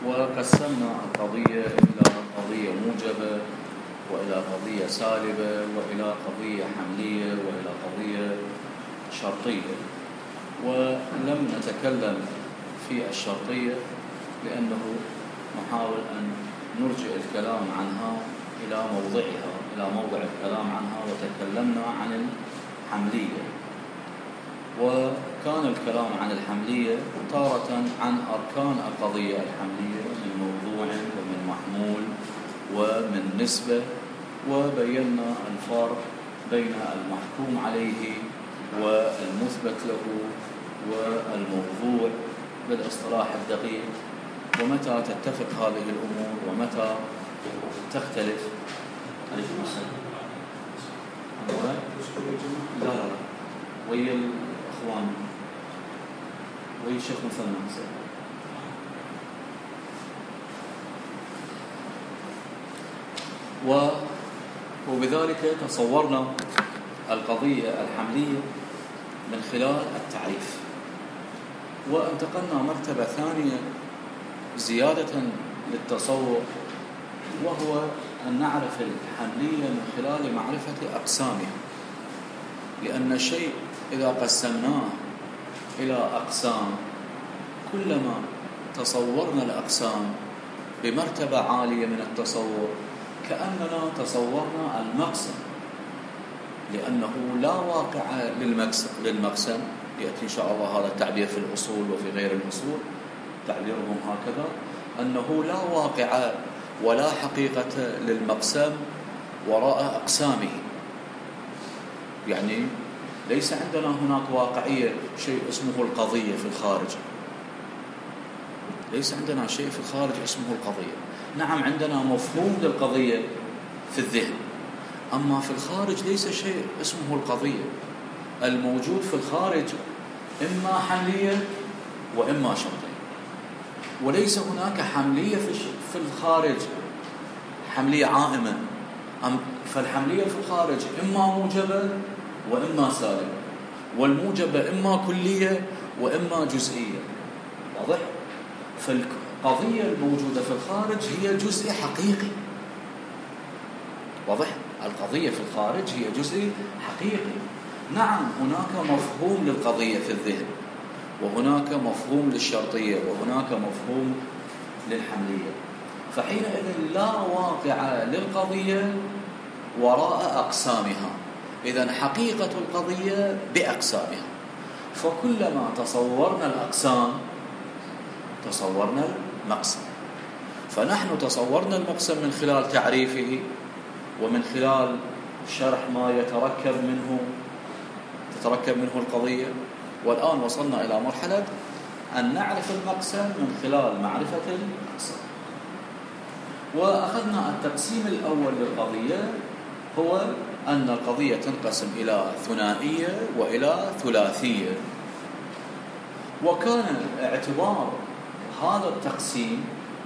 وقسمنا القضية إلى قضية موجبة وإلى قضية سالبة وإلى قضية حملية وإلى قضية شرطية، ولم نتكلم في الشرطية لأنه نحاول أن نرجع الكلام عنها إلى موضعها، إلى موضع الكلام عنها، وتكلمنا عن الحملية. وكان الكلام عن الحملية تارة عن أركان القضية الحملية من موضوع ومن محمول ومن نسبة، وبينا الفرق بين المحكوم عليه والمثبت له والموضوع بالاصطلاح الدقيق، ومتى تتفق هذه الأمور ومتى تختلف. عليكم السلام. لا ويا الأخوان ويا الشيخ مثنى. وبذلك تصورنا القضية الحملية من خلال التعريف، وانتقلنا مرتبة ثانية زيادة للتصور، وهو أن نعرف الحملية من خلال معرفة أقسامها، لأن الشيء إذا قسمناه إلى أقسام كلما تصورنا الأقسام بمرتبة عالية من التصور كأننا تصورنا المقسم، لأنه لا واقع للمقسم. يأتي إن شاء الله هذا التعبير في الأصول وفي غير الأصول، تعبيرهم هكذا أنه لا واقع ولا حقيقة للمقسم وراء أقسامه. يعني ليس عندنا هناك واقعية شيء اسمه القضية في الخارج، ليس عندنا شيء في الخارج اسمه القضية. نعم عندنا مفهوم للقضية في الذهن، أما في الخارج ليس شيء اسمه القضية. الموجود في الخارج إما حملية وإما شرطية، وليس هناك حملية في الخارج حملية عائمة. فالحملية في الخارج إما موجبة وإما سالبة، والموجبة إما كلية وإما جزئية. واضح؟ فالقضية الموجودة في الخارج هي جزء حقيقي. واضح؟ القضية في الخارج هي جزء حقيقي. نعم هناك مفهوم للقضية في الذهن، وهناك مفهوم للشرطية، وهناك مفهوم للحملية. فحينئذ لا واقع للقضية وراء أقسامها، إذن حقيقة القضية بأقسامها. فكلما تصورنا الأقسام تصورنا المقسم. فنحن تصورنا المقسم من خلال تعريفه ومن خلال شرح ما تتركب منه القضية، والآن وصلنا إلى مرحلة أن نعرف المقسم من خلال معرفة الأقسام. وأخذنا التقسيم الأول للقضية هو أن القضية تنقسم إلى ثنائية وإلى ثلاثية، وكان اعتبار هذا التقسيم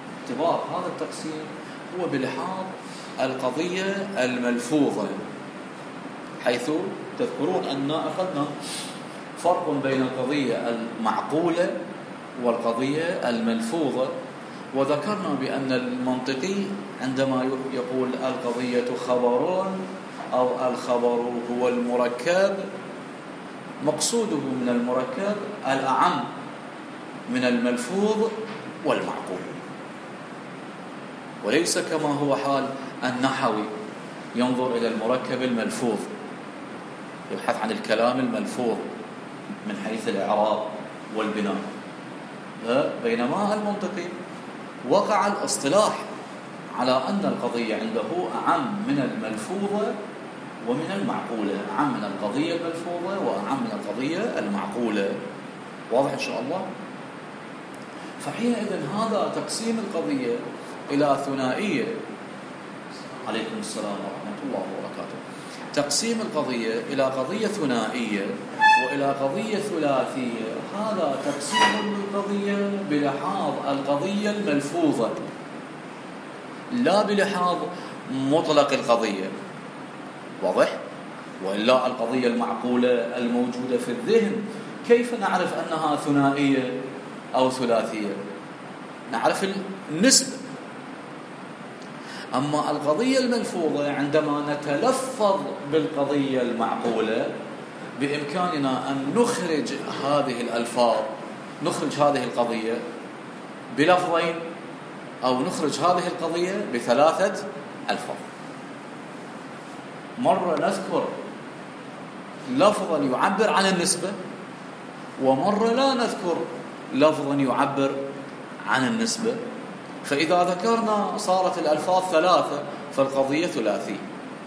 هو بلحاظ القضية الملفوظة، حيث تذكرون أن أخذنا فرق بين القضية المعقولة والقضية الملفوظة، وذكرنا بأن المنطقي عندما يقول القضية خبر أو الخبر هو المركب، مقصوده من المركب الأعم من الملفوظ والمعقول، وليس كما هو حال النحوي ينظر إلى المركب الملفوظ، يبحث عن الكلام الملفوظ من حيث الإعراب والبناء. بينما المنطقي وقع الاصطلاح على أن القضية عنده أعم من الملفوظة ومن المعقولة، أعم من القضية الملفوظة وأعم من القضية المعقولة. واضح إن شاء الله؟ فحينئذ هذا تقسيم القضية إلى ثنائية. عليكم السلام ورحمة الله وبركاته. تقسيم القضية إلى قضية ثنائية وإلى قضية ثلاثية، هذا تقسيم القضية بلحاظ القضية الملفوظة لا بلحاظ مطلق القضية. واضح؟ وإلا القضية المعقولة الموجودة في الذهن كيف نعرف أنها ثنائية أو ثلاثية؟ نعرف النسبة. أما القضية الملفوظة عندما نتلفظ بالقضية المعقولة بإمكاننا أن نخرج هذه الألفاظ، نخرج هذه القضية بلفظين أو نخرج هذه القضية بثلاثة ألفاظ. مرة نذكر لفظا يعبر عن النسبة، ومرة لا نذكر لفظا يعبر عن النسبة. فإذا ذكرنا صارت الألفاظ ثلاثة فالقضية ثلاثية،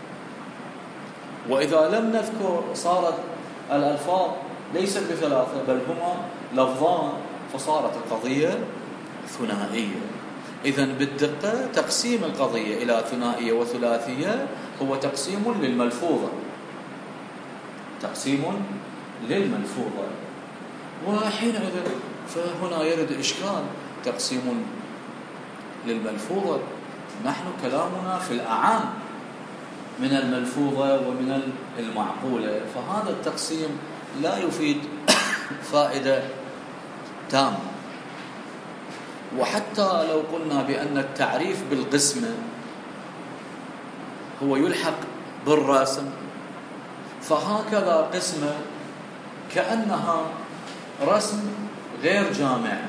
وإذا لم نذكر صارت الألفاظ ليست بثلاثة بل هما لفظان فصارت القضية ثنائية. إذن بالدقة تقسيم القضية إلى ثنائية وثلاثية هو تقسيم للملفوظة، تقسيم للملفوظة. وحينئذ فهنا يرد إشكال تقسيم للملفوظة. نحن كلامنا في الأعام من الملفوظة ومن المعقولة، فهذا التقسيم لا يفيد فائدة تامة. وحتى لو قلنا بأن التعريف بالقسمة هو يلحق بالرسم، فهكذا قسمة كأنها رسم غير جامع.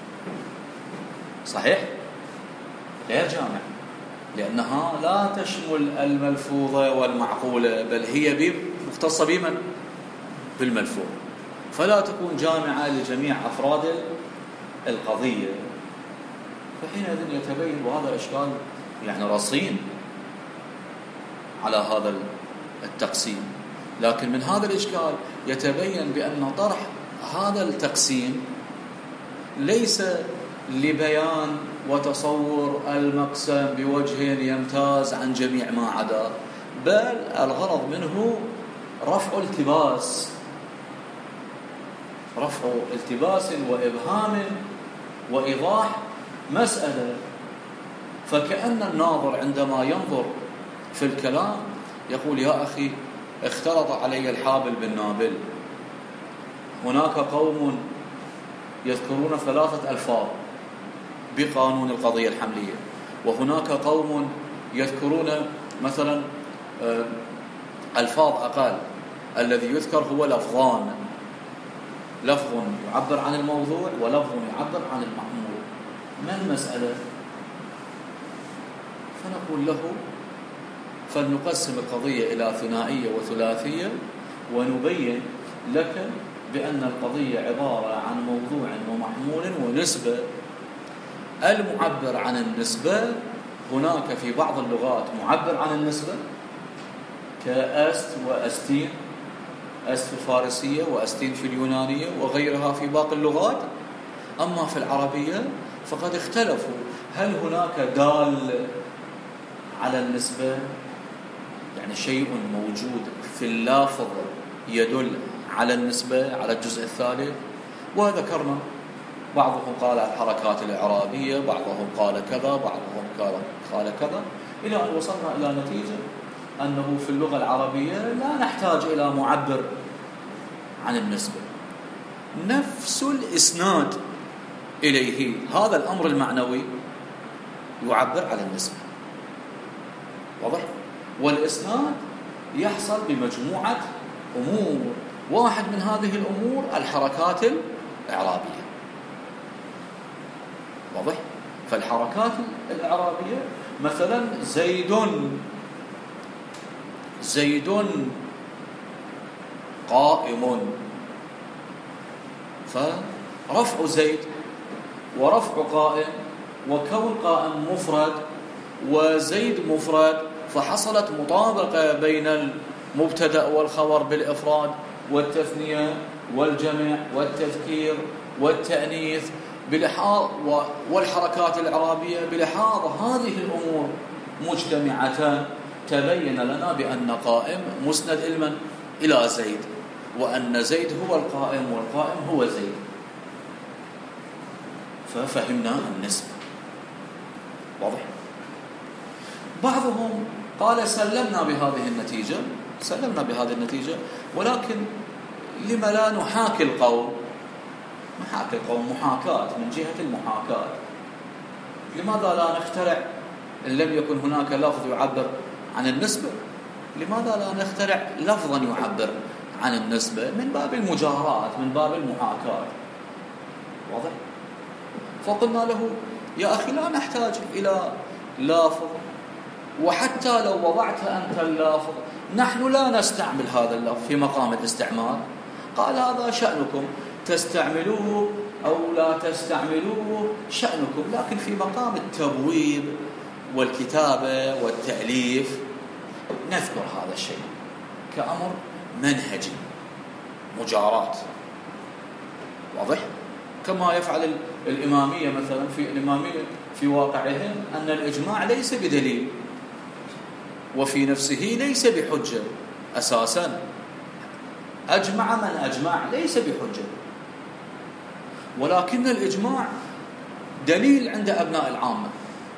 صحيح؟ غير جامع، لأنها لا تشمل الملفوظة والمعقولة بل هي مختصة بمن؟ بالملفوظ، فلا تكون جامعة لجميع أفراد القضية. فحينئذ يتبين، وهذا إشكال يعني رصين على هذا التقسيم. لكن من هذا الإشكال يتبين بأن طرح هذا التقسيم ليس لبيان وتصور المقسم بوجه يمتاز عن جميع ما عدا، بل الغرض منه رفع التباس وإبهام وإيضاح مسألة. فكأن الناظر عندما ينظر في الكلام يقول: يا أخي اختلط علي الحابل بالنابل، هناك قوم يذكرون 3 ألفاظ بقانون القضية الحملية، وهناك قوم يذكرون مثلا ألفاظ أقل، الذي يذكر هو لفظان، لفظ يعبر عن الموضوع ولفظ يعبر عن المحمول. ما المسألة؟ فنقول له: فلنقسم القضية إلى ثنائية وثلاثية، ونبين لك بأن القضية عبارة عن موضوع ومحمول ونسبة. المعبر عن النسبة هناك في بعض اللغات معبر عن النسبة كأست وأستين، أست في الفارسية وأستين في اليونانية وغيرها في باقي اللغات. أما في العربية فقد اختلفوا، هل هناك دال على النسبة، يعني شيء موجود في اللافظ يدل على النسبة على الجزء الثالث؟ وذكرنا بعضهم قال الحركات الإعرابية، بعضهم قال كذا، بعضهم قال كذا، إلى أن وصلنا إلى نتيجة أنه في اللغة العربية لا نحتاج إلى معبر عن النسبة، نفس الإسناد إليه، هذا الأمر المعنوي يعبر على النسبة. واضح؟ والإسناد يحصل بمجموعة أمور، واحد من هذه الأمور الحركات الإعرابية. واضح؟ فالحركات الإعرابية مثلا زيد قائم، فرفع زيد ورفع قائم وكون قائم مفرد وزيد مفرد، فحصلت مطابقة بين المبتدأ والخبر بالإفراد والتثنية والجمع والتذكير والتأنيث بلحاظ والحركات الإعرابية بلحاظ هذه الأمور مجتمعتان. تبين لنا بأن قائم مسند إلى زيد، وأن زيد هو القائم والقائم هو زيد، ففهمنا النسبة. واضح؟ بعضهم قال سلمنا بهذه النتيجة، ولكن لما لا نحاكي القوم؟ محاكاة من جهة المحاكاة، لماذا لا نخترع إن لم يكن هناك لفظ يعبر عن النسبة؟ لماذا لا نخترع لفظا يعبر عن النسبة من باب المجاراة، من باب المحاكاة؟ واضح؟ فقلنا له يا أخي لا نحتاج إلى لافظ، وحتى لو وضعت أنت اللافظ نحن لا نستعمل هذا اللفظ في مقام الاستعمال. قال هذا شأنكم، تستعملوه أو لا تستعملوه شأنكم، لكن في مقام التبويب والكتابة والتأليف نذكر هذا الشيء كأمر منهجي مجاراة. واضح؟ كما يفعل الإمامية مثلا. في الإمامية في واقعهم أن الإجماع ليس بدليل، وفي نفسه ليس بحجة أساسا. أجمع من أجمع ليس بحجة، ولكن الإجماع دليل عند أبناء العامة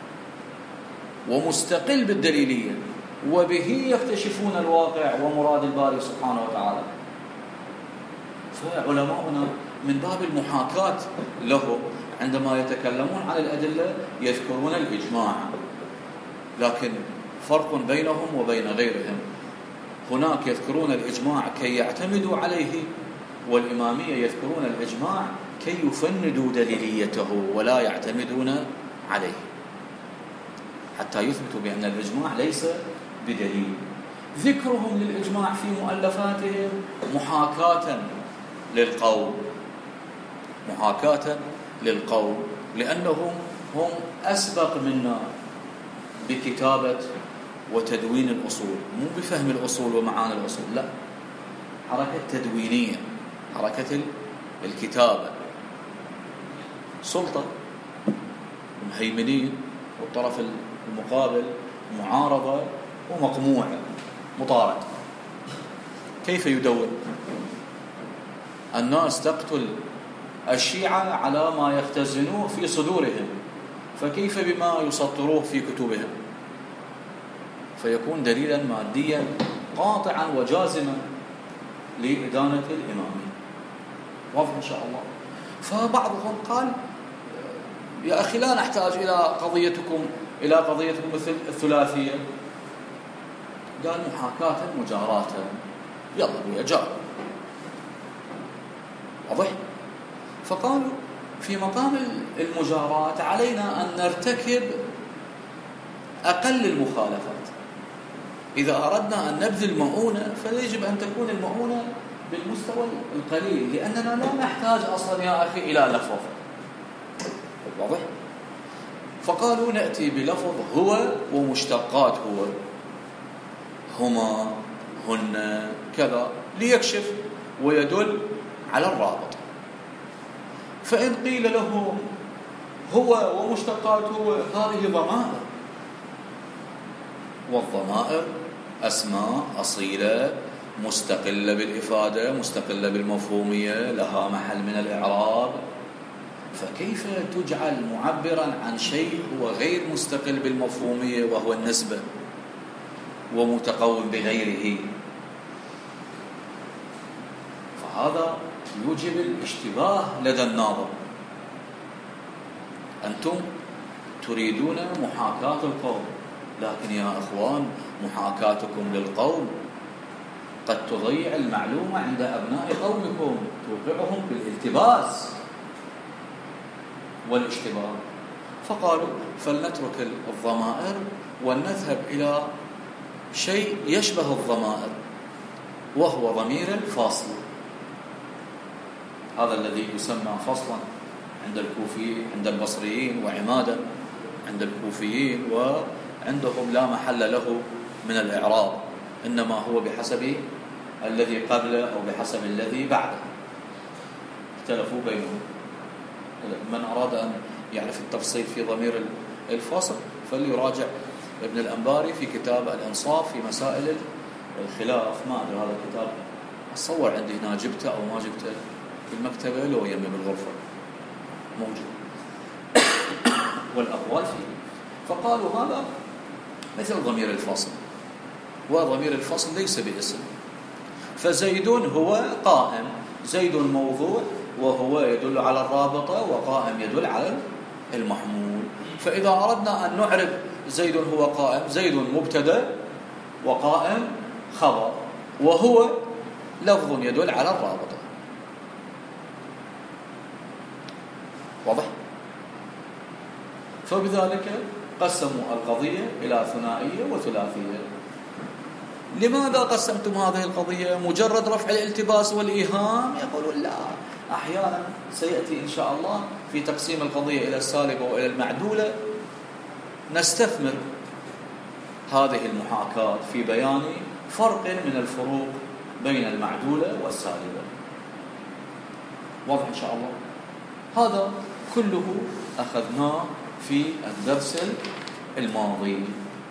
ومستقل بالدليلية، وبه يكتشفون الواقع ومراد الباري سبحانه وتعالى. فعلماؤنا من باب المحاكاة له عندما يتكلمون عن الأدلة يذكرون الإجماع، لكن فرق بينهم وبين غيرهم. هناك يذكرون الإجماع كي يعتمدوا عليه، والإمامية يذكرون الإجماع كي يفندوا دليليته ولا يعتمدون عليه، حتى يثبتوا بأن الإجماع ليس بدليل. ذكرهم للإجماع في مؤلفاتهم محاكاة للقول، محاكاة للقول، لأنهم هم أسبق منا بكتابة وتدوين الأصول، مو بفهم الأصول ومعاني الأصول، لا، حركة تدوينية، حركة الكتابة. سلطة مهيمنين، والطرف المقابل معارضة ومقموع مطارد. كيف يدون؟ الناس تقتل الشيعة على ما يختزنوه في صدورهم، فكيف بما يسطروه في كتبهم؟ فيكون دليلا ماديا قاطعا وجازما لإدانة الإمامية. واضح إن شاء الله. فبعضهم قال يا أخي لا نحتاج إلى قضيتكم مثل الثلاثية. قال محاكاة مجاراة، يلا بيا جار. واضح؟ فقالوا في مقام المجاراة علينا أن نرتكب أقل المخالفات. إذا أردنا أن نبذل مؤونة فيجب أن تكون المؤونة بالمستوى القليل، لأننا لا نحتاج أصلا يا أخي إلى لفظ. واضح؟ فقالوا نأتي بلفظ هو ومشتقات هو، هما، هن، كذا، ليكشف ويدل على الرابط. فإن قيل له هو ومشتقات هو، هذه ضمائر، والضمائر أسماء أصيلة مستقلة بالإفادة، مستقلة بالمفهومية، لها محل من الإعراب. فكيف تجعل معبرا عن شيء هو غير مستقل بالمفهومية وهو النسبة ومتقوم بغيره؟ فهذا يوجب الاشتباه لدى الناظر. أنتم تريدون محاكاة القوم، لكن يا أخوان محاكاتكم للقوم قد تضيع المعلومة عند أبناء قومكم، توقعهم بالالتباس والاشتباه. فقالوا فلنترك الضمائر ونذهب إلى شيء يشبه الضمائر، وهو ضمير الفاصل. هذا الذي يسمى فصلا عند الكوفيين، عند البصريين، وعمادا عند الكوفيين، وعندهم لا محل له من الإعراب، إنما هو بحسب الذي قبله أو بحسب الذي بعده، اختلفوا بينهم. من أراد أن يعرف التفصيل في ضمير الفصل فليراجع ابن الأنباري في كتاب الإنصاف في مسائل الخلاف. ما أدري هذا الكتاب أتصور عندي هنا جبته أو ما جبته في المكتبة، لو يمي بالغرفة موجود والأقوال فيه. فقالوا هذا مثل ضمير الفصل، وضمير الفصل ليس باسم. فزيد هو قائم، زيد موضوع وهو يدل على الرابطة، وقائم يدل على المحمول. فإذا أردنا أن نعرب زيد هو قائم، زيد مبتدأ وقائم خبر، وهو لفظ يدل على الرابطة. واضح؟ فبذلك قسموا القضية إلى ثنائية وثلاثية. لماذا قسمتم هذه القضية؟ مجرد رفع الالتباس والإيهام؟ يقولون لا، أحيانا سيأتي إن شاء الله في تقسيم القضية إلى السالبة وإلى المعدولة نستثمر هذه المحاكاة في بيان فرق من الفروق بين المعدولة والسالبة. واضح إن شاء الله؟ هذا كله أخذناه في الدرس الماضي.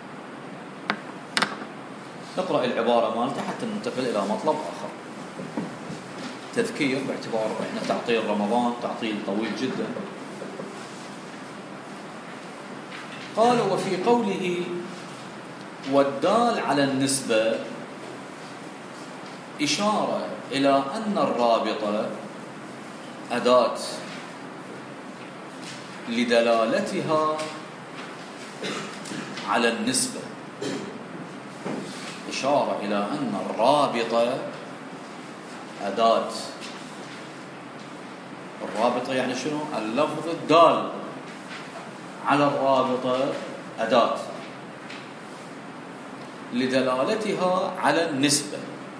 نقرأ العبارة مالته حتى ننتقل إلى مطلب آخر. تذكير باعتبار إحنا تعطيل رمضان تعطيل طويل جدا. قال: وفي قوله والدال على النسبة إشارة إلى أن الرابطة أداة لدلالتها على النسبة. إشارة إلى أن الرابطة أداة. الرابطة يعني شنو؟ اللفظ الدال على الرابطة أداة لدلالتها على النسبة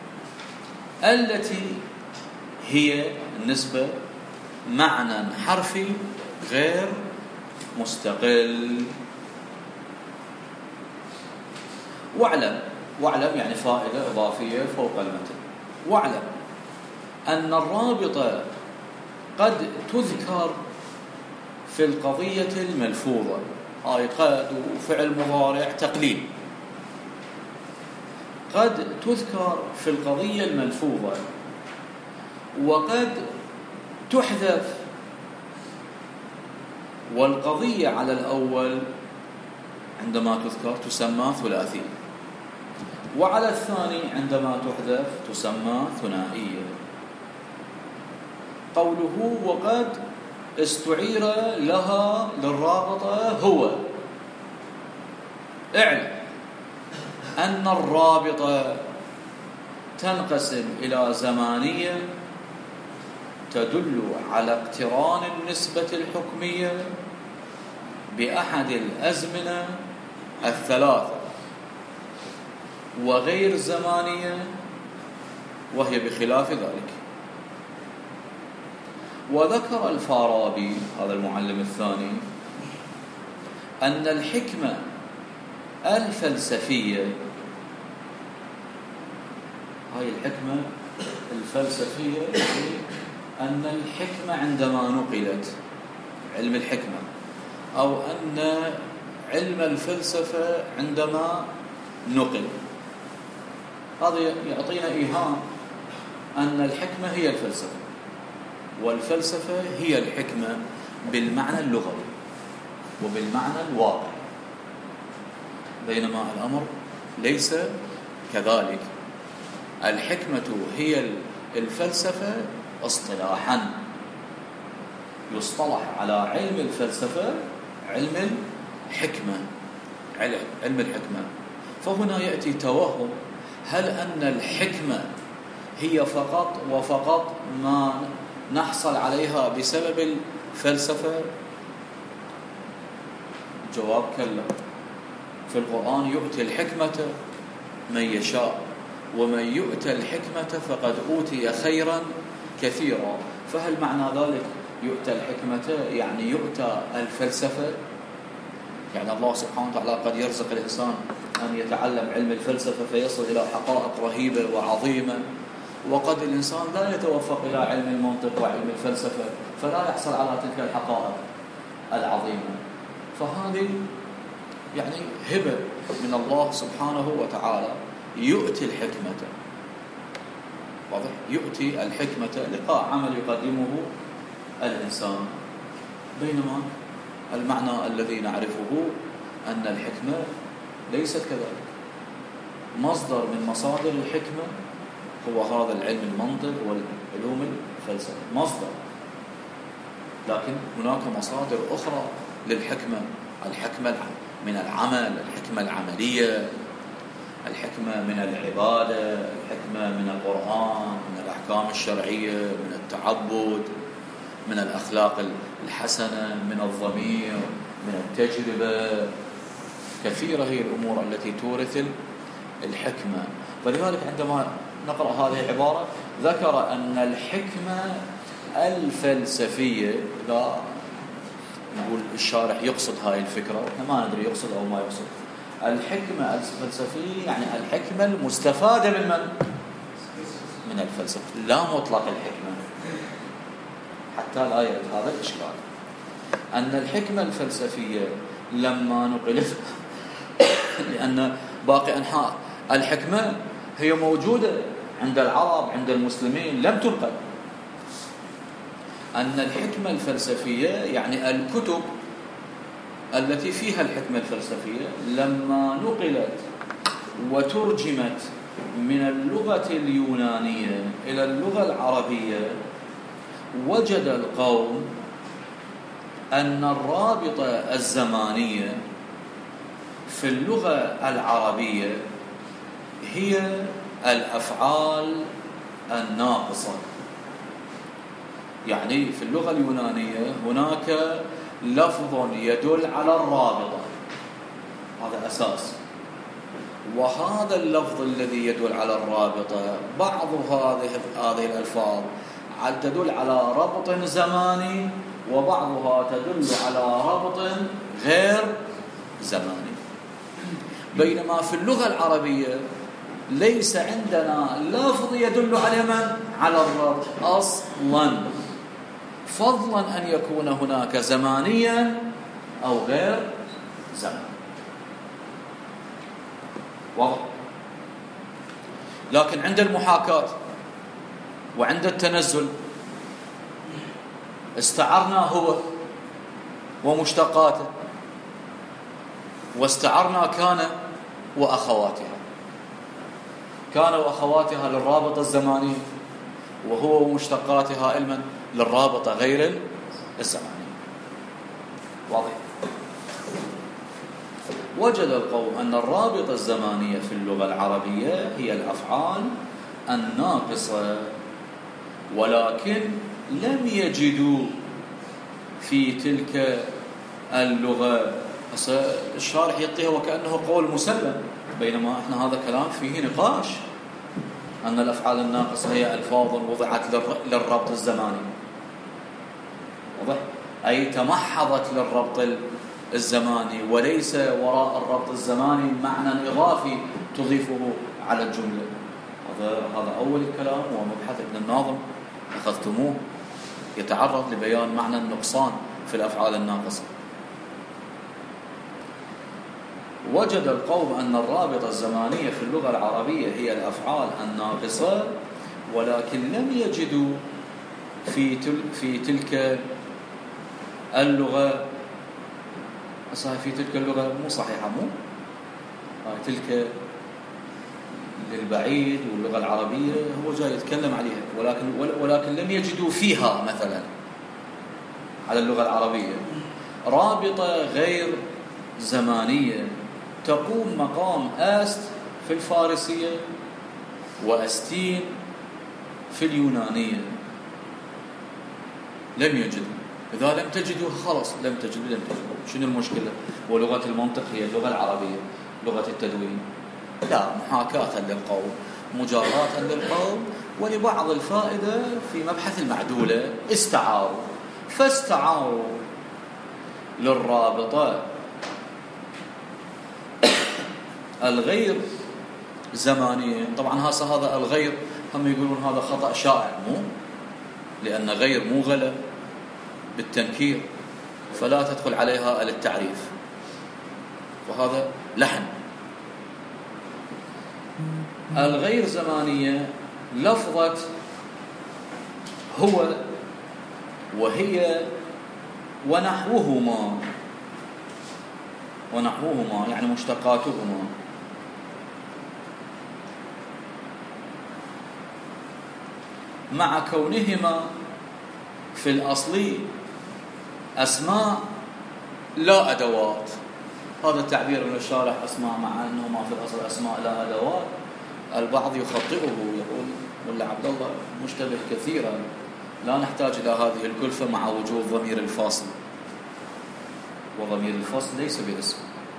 التي هي النسبة معنى حرفي غير مستقل. واعلم يعني فائدة إضافية فوق المتن. واعلم أن الرابطة قد تذكر في القضية الملفوظة، هاي قد وفعل مضارع تقليل، قد تذكر في القضية الملفوظة وقد تحذف، والقضية على الأول عندما تذكر تسمى ثلاثية، وعلى الثاني عندما تحذف تسمى ثنائية. قوله وقد استعير لها للرابطة هو. اعلم أن الرابطة تنقسم إلى زمانية تدل على اقتران النسبة الحكمية بأحد الأزمنة الثلاثة، وغير زمانية وهي بخلاف ذلك. وذكر الفارابي هذا المعلم الثاني أن الحكمة الفلسفية، هاي الحكمة الفلسفية يعني أن الحكمة عندما نقلت علم الحكمة، أو أن علم الفلسفة عندما نقل، هذا يعطينا إيهام أن الحكمة هي الفلسفة والفلسفة هي الحكمة بالمعنى اللغوي وبالمعنى الواقعي، بينما الأمر ليس كذلك. الحكمة هي الفلسفة اصطلاحا، يصطلح على علم الفلسفة علم الحكمة، علم الحكمة. فهنا يأتي توهم، هل أن الحكمة هي فقط وفقط ما نحصل عليها بسبب الفلسفة؟ جواب كلا. في القرآن يؤتي الحكمة من يشاء ومن يؤتى الحكمة فقد أوتي خيرا كثيرا. فهل معنى ذلك يؤتى الحكمة يعني يؤتى الفلسفة؟ يعني الله سبحانه وتعالى قد يرزق الإنسان أن يتعلم علم الفلسفة فيصل إلى حقائق رهيبة وعظيمة، وقد الإنسان لا يتوفق إلى علم المنطق وعلم الفلسفة فلا يحصل على تلك الحقائق العظيمة. فهذه يعني هبة من الله سبحانه وتعالى، يؤتي الحكمة، واضح، يؤتي الحكمة لقاء عمل يقدمه الإنسان. بينما المعنى الذي نعرفه أن الحكمة ليست كذلك. مصدر من مصادر الحكمة هو هذا العلم المنطق والعلوم الفلسفة، مصدر، لكن هناك مصادر أخرى للحكمة. الحكمة من العمل، الحكمة العملية، الحكمة من العبادة، الحكمة من القرآن، من الأحكام الشرعية، من التعبد، من الأخلاق الحسنة، من الضمير، من التجربة. كثيرة هي الأمور التي تورث الحكمة. فلذلك عندما نقرأ هذه العبارة ذكر أن الحكمة الفلسفية، إذا نقول الشارح يقصد هاي الفكرة، إحنا ما ندري يقصد أو ما يقصد. الحكمة الفلسفية يعني الحكمة المستفادة من الفلسفة، لا مطلق الحكمة، حتى لا يرد هذا الإشكال. أن الحكمة الفلسفية لما نقلت لأن باقي أنحاء الحكمة هي موجودة عند العرب، عند المسلمين، لم تنقل. أن الحكمة الفلسفية يعني الكتب التي فيها الحكمة الفلسفية لما نقلت وترجمت من اللغة اليونانية إلى اللغة العربية، وجد القوم أن الرابطة الزمانية في اللغة العربية هي الأفعال الناقصة. يعني في اللغة اليونانية هناك لفظ يدل على الرابطة، هذا أساس، وهذا اللفظ الذي يدل على الرابطة بعض هذه الألفاظ تدل على ربط زماني، وبعضها تدل على ربط غير زماني. بينما في اللغة العربية ليس عندنا لفظ يدل على من؟ على الربط أصلا، فضلا أن يكون هناك زمانيا أو غير زمان. واضح؟ لكن عند المحاكاة وعند التنزل استعرنا هو ومشتقاته، واستعرنا كان وأخواتها. كان وأخواتها للرابطة الزمانية، وهو ومشتقاتها علما للرابطة غير الزمانية. واضح؟ وجد القوم أن الرابطة الزمانية في اللغة العربية هي الأفعال الناقصة، ولكن لم يجدوا في تلك اللغة. الشارح يعطيه وكأنه قول مسلم، بينما احنا هذا كلام فيه نقاش، أن الأفعال الناقصة هي ألفاظ وضعت للربط الزماني. واضح؟ أي تمحضت للربط الزماني، وليس وراء الربط الزماني معنى إضافي تضيفه على الجملة. هذا أول الكلام، ومبحث ابن الناظم أخذتموه يتعرض لبيان معنى النقصان في الأفعال الناقصة. وجد القوم أن الرابطة الزمانية في اللغة العربية هي الأفعال الناقصة، ولكن لم يجدوا في تلك اللغة، في تلك اللغة مو صحيحة، مو تلك للبعيد، واللغة العربية هو جاي يتكلم عليها، ولكن لم يجدوا فيها مثلا على اللغة العربية رابطة غير زمانية تقوم مقام أست في الفارسية وأستين في اليونانية. لم يجدوا. إذا لم تجدوا خلاص، لم تجدوا. شنو المشكلة؟ ولغة المنطق هي اللغة العربية، لغة التدوين. لا، محاكاة للقول، مجاراة للقول، ولبعض الفائدة في مبحث المعدولة فاستعاروا للرابطة الغير زمانية. طبعا هذا الغير هم يقولون هذا خطأ شائع، مو لأن غير مو غلة بالتنكير، فلا تدخل عليها التعريف، وهذا لحن. الغير زمانية لفظة هو وهي ونحوهما يعني مشتقاتهما. مع كونهما في الأصل أسماء لا أدوات. هذا التعبير من الشارح أسماء، مع أنه ما في الأصل أسماء لا أدوات. البعض يخطئه يقول ولا عبد الله مشتبه كثيرا، لا نحتاج إلى هذه الكلفة مع وجود ضمير الفاصل، وضمير الفاصل ليس باسم،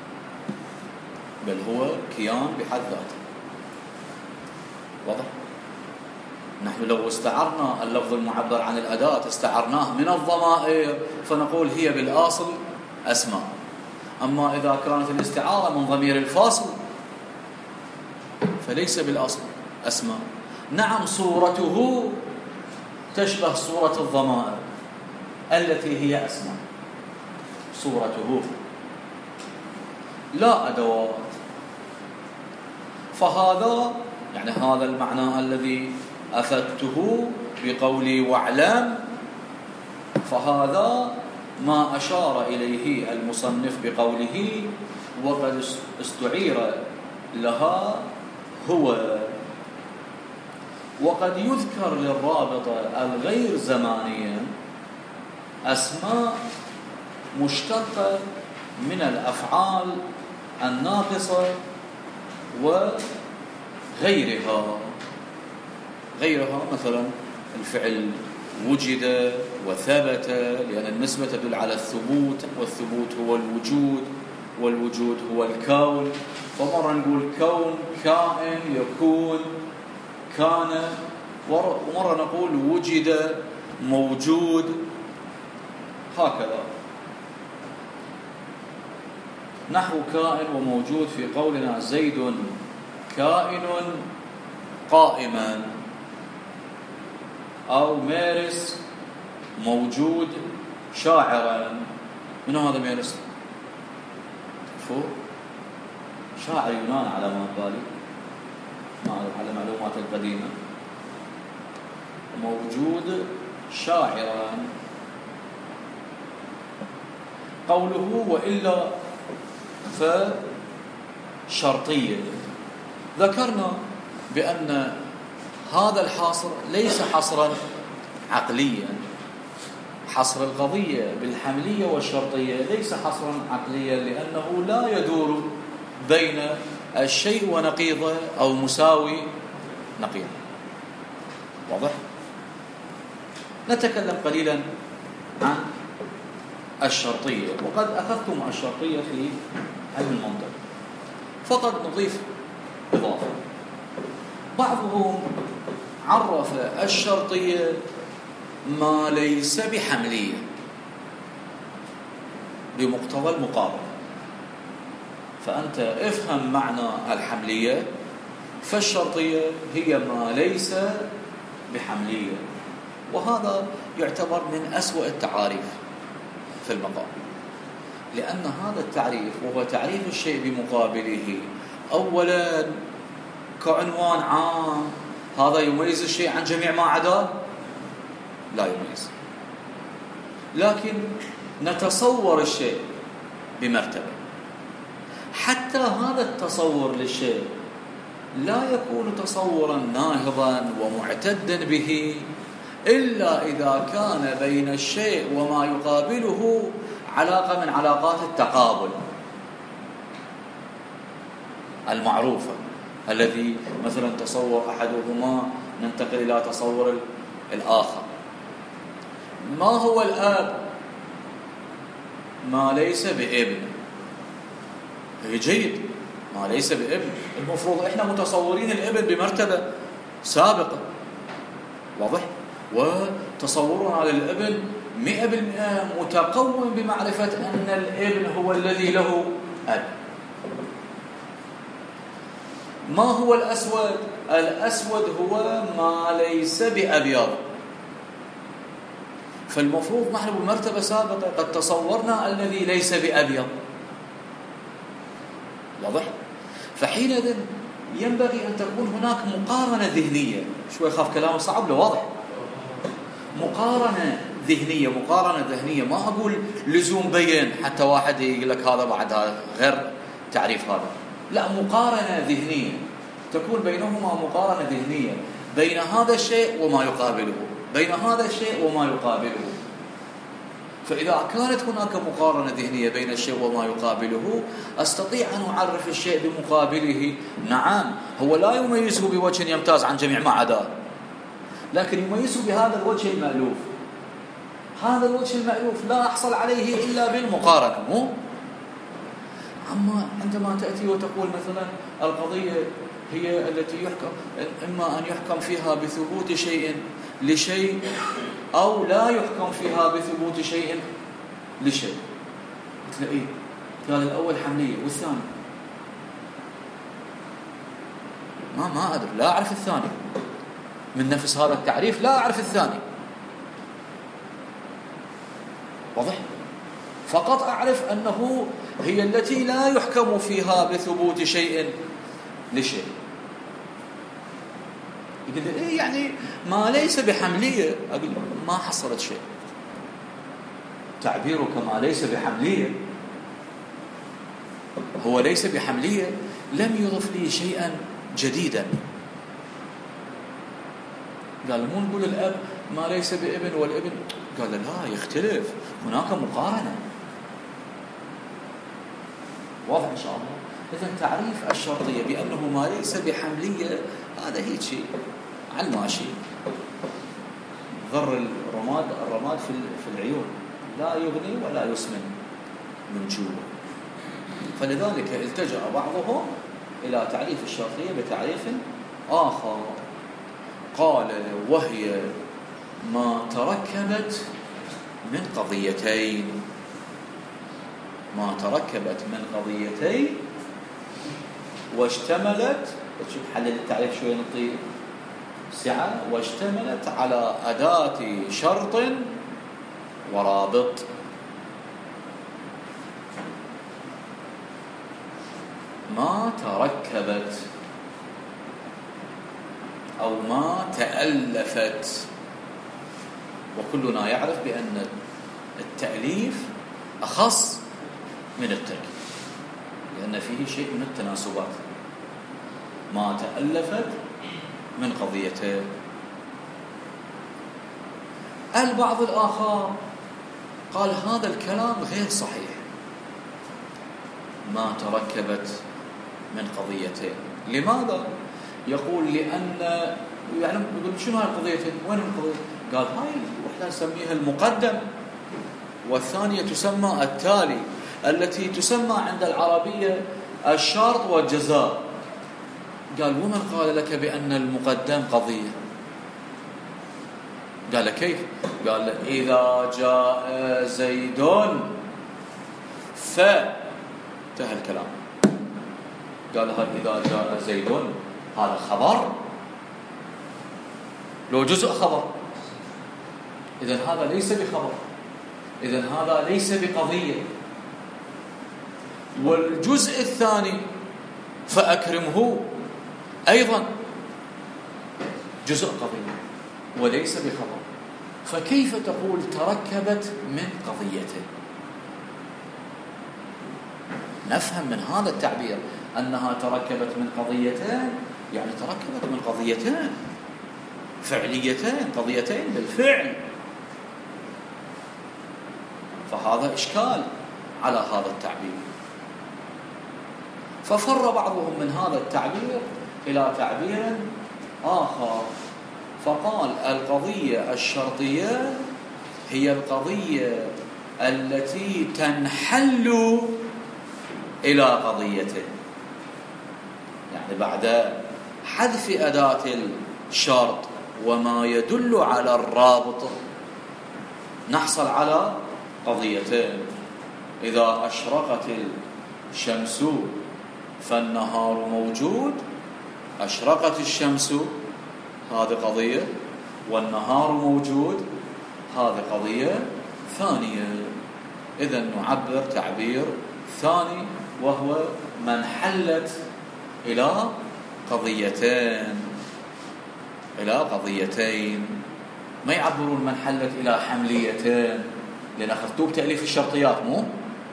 بل هو كيان بحد ذاته. واضح؟ نحن لو استعرنا اللفظ المعبر عن الأداة استعرناه من الضمائر فنقول هي بالأصل أسماء. أما إذا كانت الاستعارة من ضمير الفاصل فليس بالأصل أسماء. نعم صورته تشبه صورة الضمائر التي هي أسماء، صورته لا أدوات. فهذا يعني هذا المعنى الذي أفدته بقولي واعلم، فهذا ما أشار إليه المصنف بقوله وقد استعير لها هو. وقد يذكر للرابطة الغير زمانية أسماء مشتقة من الأفعال الناقصة وغيرها. مثلا الفعل وجد وثبت، لأن النسبة تدل على الثبوت، والثبوت هو الوجود، والوجود هو الكون. فمرة نقول كون كائن يكون كان، ومرة نقول وجد موجود، هكذا. نحو كائن وموجود في قولنا زيد كائن قائما، أو مارس موجود شاعرا. من هذا مارس؟ فوق شاعر يونان على ما بالي، على معلومات القديمة، موجود شاعرا. قوله وإلا فشرطية. ذكرنا بأن هذا الحصر ليس حصرا عقليا. حصر القضية بالحملية والشرطية ليس حصرا عقليا، لأنه لا يدور بين الشيء ونقيضه أو مساوي نقيضه. واضح؟ نتكلم قليلا عن الشرطية، وقد أخذتم الشرطية في علم المنطق. فقط نضيف إضافة. بعضهم عرف الشرطية ما ليس بحملية بمقتضى المقابلة. فأنت افهم معنى الحملية، فالشرطية هي ما ليس بحملية، وهذا يعتبر من أسوأ التعاريف في المقام، لأن هذا التعريف وهو تعريف الشيء بمقابله أولا كعنوان عام، هذا يميز الشيء عن جميع ما عداه؟ لا يميز. لكن نتصور الشيء بمرتبة، حتى هذا التصور للشيء لا يكون تصورا ناهضا ومعتدا به إلا إذا كان بين الشيء وما يقابله علاقة من علاقات التقابل المعروفة، الذي مثلا تصور أحدهما ننتقل إلى تصور الآخر. ما هو الآب؟ ما ليس بابن. جيد، ما ليس بابن. المفروض إحنا متصورين الابن بمرتبة سابقة، واضح؟ وتصورنا للابن 100% متقوم بمعرفة أن الابن هو الذي له أب. ما هو الأسود؟ الأسود هو ما ليس بأبيض. فالمفروض نحن بمرتبة سابقة قد تصورنا الذي ليس بأبيض، واضح؟ فحينئذ ينبغي أن تكون هناك مقارنة ذهنية. شوي خاف كلام صعب، له واضح؟ مقارنة ذهنية. ما أقول لزوم بين حتى واحد يقول لك هذا بعد هذا غير تعريف هذا، لا، مقارنة ذهنية تكون بينهما مقارنة ذهنية بين هذا الشيء وما يقابله، بين هذا الشيء وما يقابله. فإذا كانت هناك مقارنة ذهنية بين الشيء وما يقابله أستطيع أن أعرف الشيء بمقابله. نعم، هو لا يميزه بوجه يمتاز عن جميع ما عداه، لكن يميزه بهذا الوجه المألوف. هذا الوجه المألوف لا أحصل عليه إلا بالمقارنة، مو؟ أما عندما تأتي وتقول مثلا القضية هي التي يحكم، إما أن يحكم فيها بثبوت شيء لشيء أو لا يحكم فيها بثبوت شيء لشيء. تلاقيه قال الأول حملية والثاني ما أدري، لا أعرف الثاني من نفس هذا التعريف، لا أعرف الثاني. واضح؟ فقط أعرف أنه هي التي لا يحكم فيها بثبوت شيء لشيء. يقول إيه يعني ما ليس بحملية؟ أقول ما حصلت شيء. تعبيرك ما ليس بحملية، هو ليس بحملية لم يضف لي شيئا جديدا. قال مو نقول الأب ما ليس بابن والابن، قال لا يختلف، هناك مقارنة. واضح إن شاء الله. إذن تعريف الشرطية بأنه ما ليس بحملية هذا هيك شيء على الماشي، ضر الرماد في العيون، لا يغني ولا يسمن من جوع. فلذلك التجأ بعضهم إلى تعريف الشرطية بتعريف آخر، قال وهي ما تركبت من قضيتين، ما تركبت من قضيتين واشتملت، شوف حلل التعريف شوي نطير سعة، واشتملت على أداة شرط ورابط. ما تركبت أو ما تألفت، وكلنا يعرف بأن التأليف أخص من التركيب لأن فيه شيء من التناسبات. ما تألفت من قضيتين. البعض الآخر قال هذا الكلام غير صحيح، ما تركبت من قضيتين. لماذا؟ يقول لأن يعني يقول شنو هاي القضيتين؟ وين القضية؟ قال هاي وحنا نسميها المقدم، والثانية تسمى التالي، التي تسمى عند العربية الشرط والجزاء. قال ومن قال لك بأن المقدم قضية؟ قال كيف؟ قال إذا جاء زيد فانتهى الكلام. قال إذا جاء زيد هذا خبر، لو جزء خبر، إذن هذا ليس بخبر، إذن هذا ليس بقضية. والجزء الثاني فأكرمه أيضا جزء قضية وليس بخبر، فكيف تقول تركبت من قضيته؟ نفهم من هذا التعبير أنها تركبت من قضيتين، يعني تركبت من قضيتين فعليتين، قضيتين بالفعل. فهذا إشكال على هذا التعبير. ففر بعضهم من هذا التعبير إلى تعبير آخر، فقال القضية الشرطية هي القضية التي تنحل إلى قضيته، يعني بعد حذف أداة الشرط وما يدل على الرابط نحصل على قضيتين. إذا أشرقت الشمس فالنهار موجود، أشرقت الشمس هذه قضية، والنهار موجود هذه قضية ثانية. إذن نعبر تعبير ثاني وهو من حلت إلى قضيتين، إلى قضيتين. ما يعبرون من حلت إلى حمليتين، لأن أخذتوه بتأليف الشرطيات، مو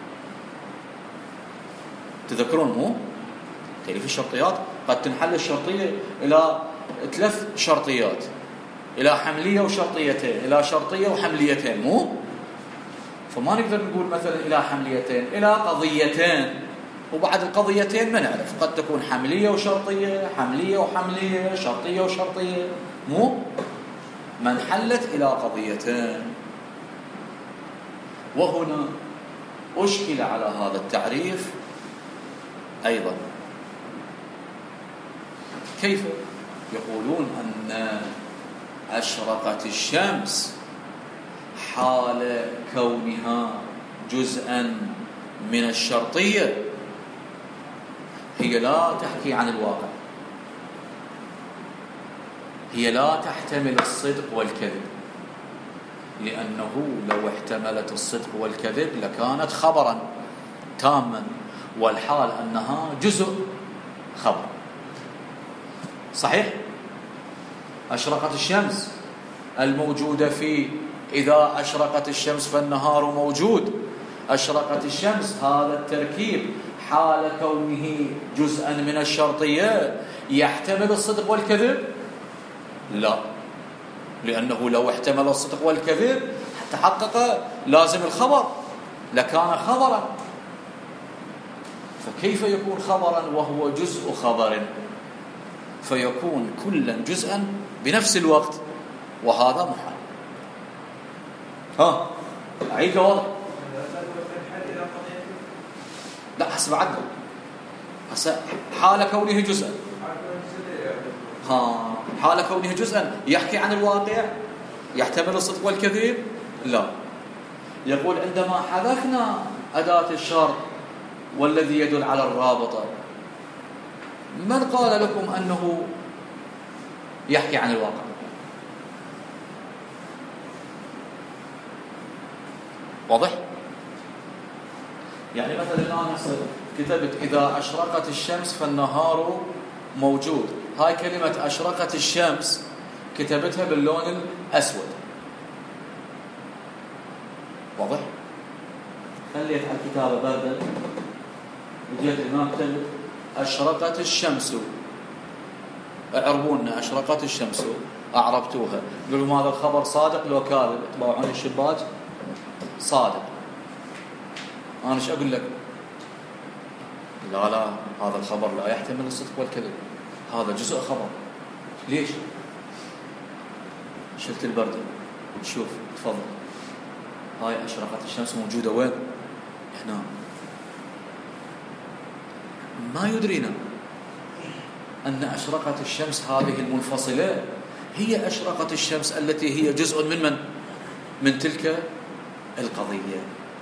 تذكرون؟ مو تأليف الشرطيات قد تنحل الشرطية إلى 3 شرطيات، إلى حملية وشرطيتين، إلى شرطية وحمليتين، مو فما نقدر نقول مثلا إلى حمليتين، إلى قضيتين، وبعد القضيتين ما نعرف، قد تكون حملية وشرطية، حملية وحملية، شرطية وشرطية، مو من حلت إلى قضيتين. وهنا أشكل على هذا التعريف أيضا. كيف؟ يقولون أن أشرقت الشمس حال كونها جزءا من الشرطية هي لا تحكي عن الواقع، هي لا تحتمل الصدق والكذب، لأنه لو احتملت الصدق والكذب لكانت خبرا تاما، والحال أنها جزء خبر. صحيح؟ أشرقت الشمس الموجودة في إذا أشرقت الشمس فالنهار موجود، أشرقت الشمس هذا التركيب حال كونه جزءا من الشرطية يحتمل الصدق والكذب؟ لا، لأنه لو احتمل الصدق والكذب تحقق لازم الخبر لكان خبرا، فكيف يكون خبرا وهو جزء خبر؟ فيكون كلا جزءا بنفس الوقت، وهذا محال. أعيد واضح؟ لا حسب عدل، حال كونه جزءا، حال كونه جزءا يحكي عن الواقع يحتمل الصدق والكذب؟ لا. يقول عندما حذفنا أداة الشرط والذي يدل على الرابطة، من قال لكم أنه يحكي عن الواقع؟ واضح؟ يعني مثلا الآن كتبت إذا أشرقت الشمس فالنهار موجود، هاي كلمة أشرقت الشمس كتبتها باللون الأسود، واضح؟ خليت على الكتابة باردة، وجيت هنا كتبت أشرقت الشمس، أعربونا أشرقت الشمس، أعربتوها، قلوا هذا الخبر صادق لو كاذب، اطبعوا عن الشباك صادق. أنا ايش أقول لك؟ لا هذا الخبر لا يحتمل الصدق والكذب، هذا جزء خبر. ليش؟ شلت البردة، شوف تفضل، هاي أشرقت الشمس موجودة وين؟ هنا. ما يدرينا أن أشرقت الشمس هذه المنفصلة هي أشرقت الشمس التي هي جزء من تلك القضية.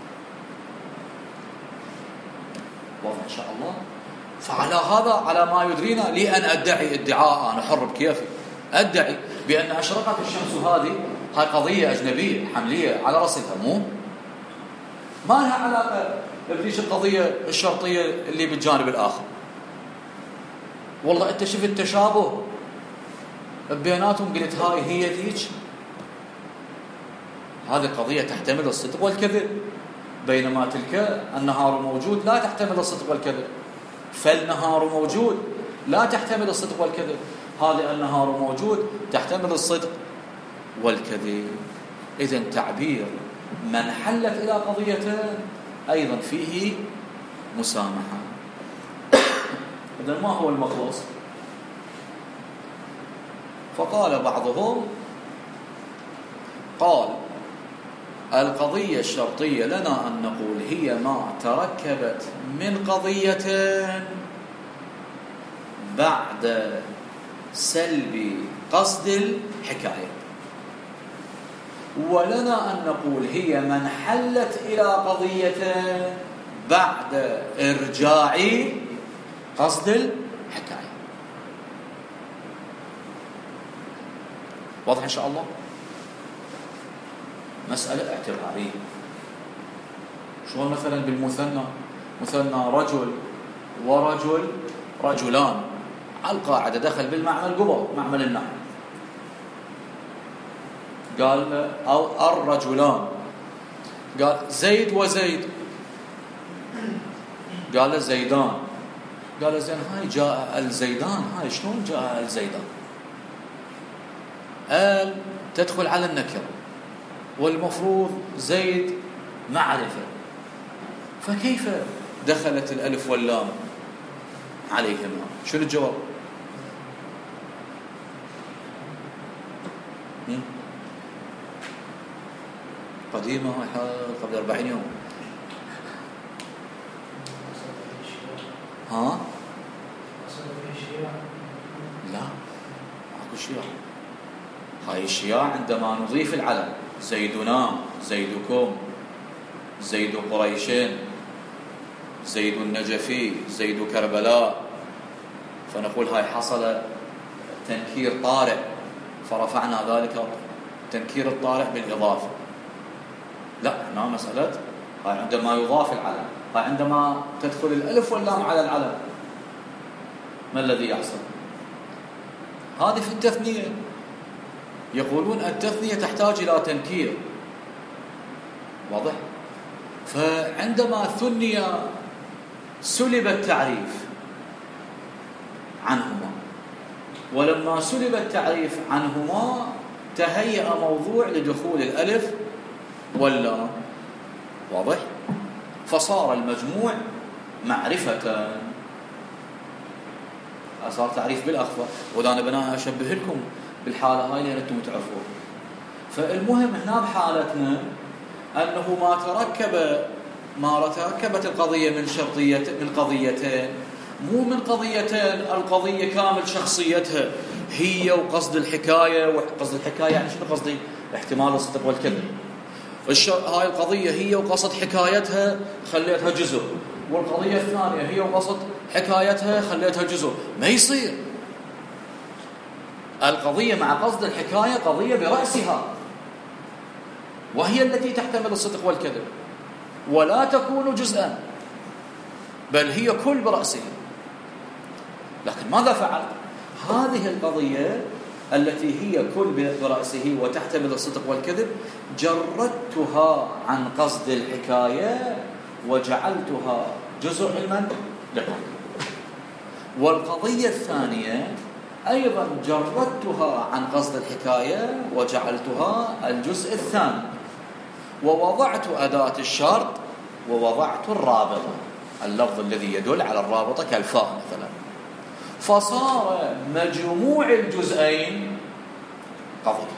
واضح إن شاء الله؟ فعلى هذا، على ما يدرينا، لي أن أدعي ادعاء، أنا حر بكيفي أدعي بأن أشرقت الشمس هذه هاي قضية أجنبية حملية على رأسها، مو ما لها علاقة بليش القضية الشرطية اللي بالجانب الآخر. والله أنت شفت تشابه بيناتهم، قلت هاي هي ذيك، هذه القضية تحتمل الصدق والكذب، بينما تلك النهار موجود لا تحتمل الصدق والكذب، فالنهار موجود لا تحتمل الصدق والكذب، هذا النهار موجود تحتمل الصدق والكذب. إذن تعبير من حلت إلى قضيتين أيضا فيه مسامحة. إذن ما هو المخلص؟ فقال بعضهم، قال القضية الشرطية لنا أن نقول هي ما تركبت من قضيتين بعد سلب قصد الحكاية، ولنا أن نقول هي من حلت إلى قضيتين بعد إرجاع قصد الحكاية. واضح إن شاء الله؟ مسألة اعتبارية. شو مثلا بالمثنى، مثنى رجل ورجل رجلان، على القاعدة دخل بالمعمل قبل معمل النحو، قال أو الرجلان، قال زيد وزيد، قال زيدان، قال زين هاي جاء الزيدان، هاي شلون جاء الزيدان؟ قال تدخل على النكرة، والمفروض زيد معرفة، فكيف دخلت الألف واللام عليهما؟ شنو الجواب؟ قديمة قبل 40 يوم. ها؟ لا، اكو شياع. هاي الشياع عندما نضيف العلم، زيدنا، زيدكم، زيد قريشين، زيد النجفي، زيد كربلاء، فنقول هاي حصل تنكير طارئ فرفعنا ذلك تنكير الطارئ بالإضافة. لا، هنا مسألة هاي عندما يضاف العلم، هاي عندما تدخل الألف واللام على العلم ما الذي يحصل؟ هذه في التثنية، يقولون التثنية تحتاج إلى تنكير، واضح؟ فعندما ثني سلب التعريف عنهما، ولما سلب التعريف عنهما تهيأ موضوع لدخول الألف واللام، واضح؟ فصار المجموع معرفة، صار تعريف بالأخفى. وده أنا بناء أشبه لكم بالحالة هاي لأن أنتم تعرفون. فالمهم هنا بحالتنا أنه ما تركبت القضية من قضيتين، مو من قضيتين القضية كامل شخصيتها هي وقصد الحكاية. وقصد الحكاية يعني شنو قصدي؟ احتمال الصدق والكذب. هاي القضية هي وقصد حكايتها خليتها جزء، والقضية الثانية هي وقصد حكايتها خليتها جزء. ما يصير. القضية مع قصد الحكاية قضية برأسها، وهي التي تحتمل الصدق والكذب، ولا تكون جزءا، بل هي كل برأسها. لكن ماذا فعلت؟ هذه القضية التي هي كل برأسه وتحتمل الصدق والكذب جردتها عن قصد الحكاية وجعلتها جزء علما لكم. والقضية الثانية أيضا جردتها عن قصد الحكاية وجعلتها الجزء الثاني، ووضعت أداة الشرط ووضعت الرابطة، اللفظ الذي يدل على الرابطة كالفاء مثلا، فصار مجموع الجزئين قضية.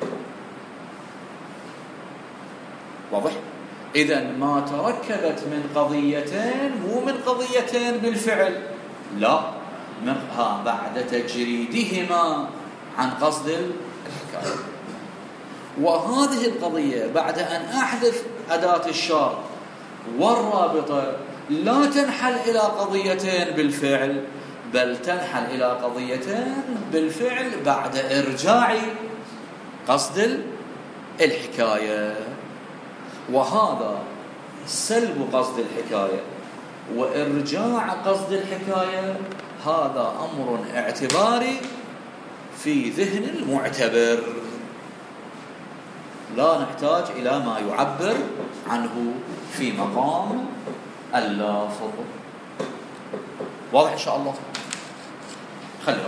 واضح؟ إذن ما تركبت من قضيتين، مو من قضيتين بالفعل، لا، بعد تجريدهما عن قصد الحكاية. وهذه القضية بعد أن أحذف أداة الشرط والرابطة لا تنحل إلى قضيتين بالفعل، بل تنحل إلى قضيتين بالفعل بعد إرجاع قصد الحكاية. وهذا سلب قصد الحكاية وإرجاع قصد الحكاية، هذا أمر اعتباري في ذهن المعتبر، لا نحتاج إلى ما يعبر عنه في مقام اللافظ. واضح إن شاء الله؟ خلينا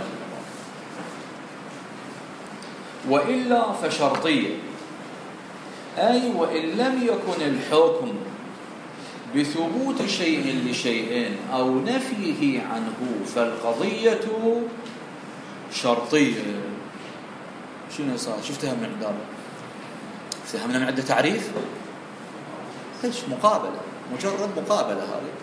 وإلا فشرطية، أي وإن لم يكن الحكم بثبوت شيء لشيء أو نفيه عنه فالقضية شرطية. شنو صار؟ شفتها من عدة، فهمنا من عدة تعريف. ايش؟ مقابلة، مجرد مقابلة هذه.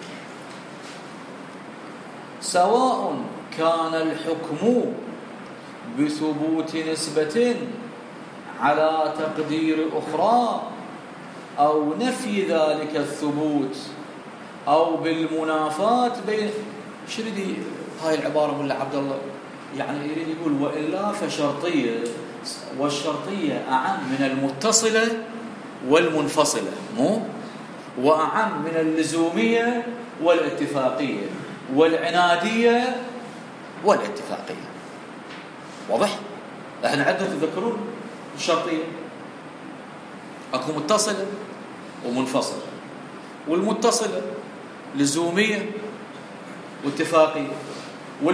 سواء كان الحكم بثبوت نسبة على تقدير أخرى أو نفي ذلك الثبوت أو بالمنافاة بين. شو يريد هاي العبارة ولا عبد الله؟ يعني يريد يقول وإلا فشرطية، والشرطية أعم من المتصلة والمنفصلة، مو وأعم من اللزومية والاتفاقية والعنادية والاتفاقية. واضح؟ احنا عندنا تذكرون الشرطية اكو متصلة ومنفصلة، والمتصلة لزومية واتفاقية،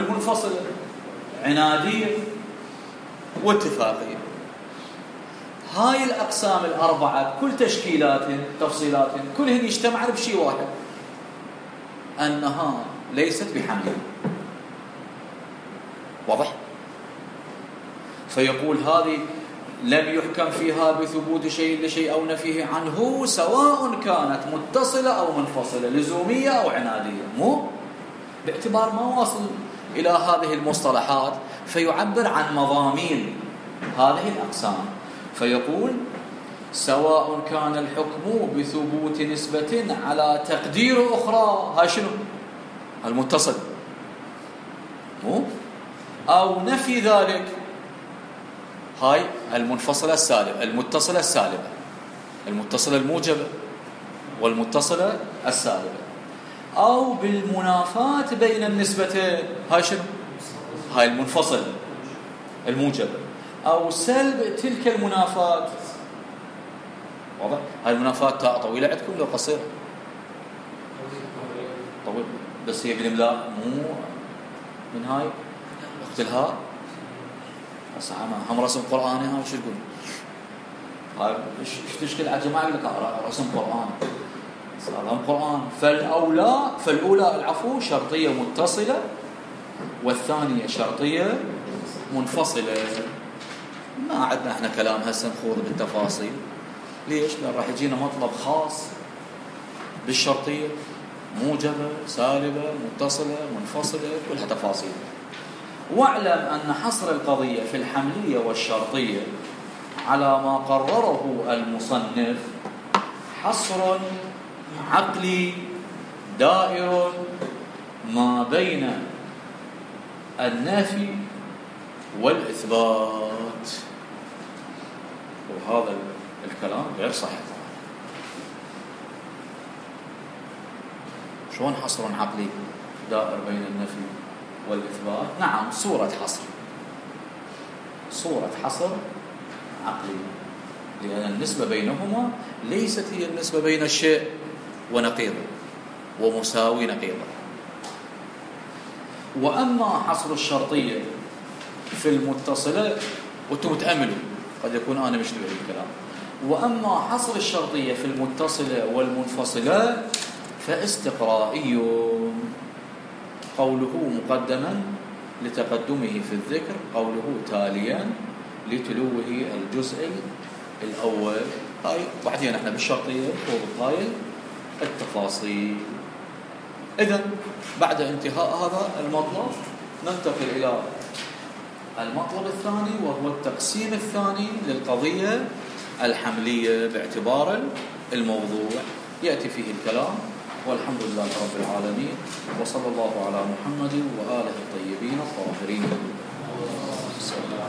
والمنفصلة عنادية واتفاقية. هاي الأقسام الأربعة كل تشكيلات تفصيلات كلهن يجتمعن بشيء واحد، أنها ليست بحمل. واضح؟ فيقول هذه لم يحكم فيها بثبوت شيء لشيء أو نفيه عنه، سواء كانت متصلة أو منفصلة، لزومية أو عنادية، مو باعتبار ما واصل إلى هذه المصطلحات فيعبر عن مضامين هذه الأقسام. فيقول سواء كان الحكم بثبوت نسبة على تقدير أخرى، هاي شنو؟ المتصل، مو أو نفي ذلك، هاي المنفصلة السالبة، المتصلة السالبة، المتصلة الموجبة والمتصلة السالبة، أو بالمنافاة بين النسبتين، هاي شنو؟ هاي المنفصلة الموجبة، أو سلب تلك المنافاة. واضح؟ هاي المنافاة تاء طويلة عندكم لو قصيرة؟ طويل، بس هي بالإملاء مو من هاي أخت الهاء. بس هم رسم قرآني، هاي شو تقول؟ هاي ايش تشكل على الجماعة لك رسم قرآن، صار قرآن. فالأولى العفو شرطية متصلة، والثانية شرطية منفصلة. ما عندنا احنا كلام هسه نخوض بالتفاصيل. ليش؟ لأن راح يجينا مطلب خاص بالشرطية، موجبة، سالبة، متصلة، منفصلة، كلها تفاصيل. واعلم أن حصر القضية في الحملية والشرطية على ما قرره المصنف حصر عقلي دائر ما بين النفي والإثبات. وهذا الكلام غير صحيح. شلون حصر عقلي دائر بين النفي والإثبات؟ نعم، صورة حصر عقلي، لأن النسبة بينهما ليست هي النسبة بين الشيء ونقيضه ومساوي نقيضه. وأما حصر الشرطية في المتصلة، وانتم تأملوا قد يكون أنا مش تبعي الكلام، وأما حصر الشرطية في المتصلة والمنفصلة فاستقرائي، قوله مقدما لتقدمه في الذكر، قوله تاليا لتلوه الجزء الأول. هاي بعدين احنا بالشرطية نخوض هاي التفاصيل. إذن بعد انتهاء هذا المطلب ننتقل إلى المطلب الثاني، وهو التقسيم الثاني للقضية الحملية باعتبار الموضوع يأتي فيه الكلام. والحمد لله رب العالمين، وصلى الله على محمد وآله الطيبين الطاهرين.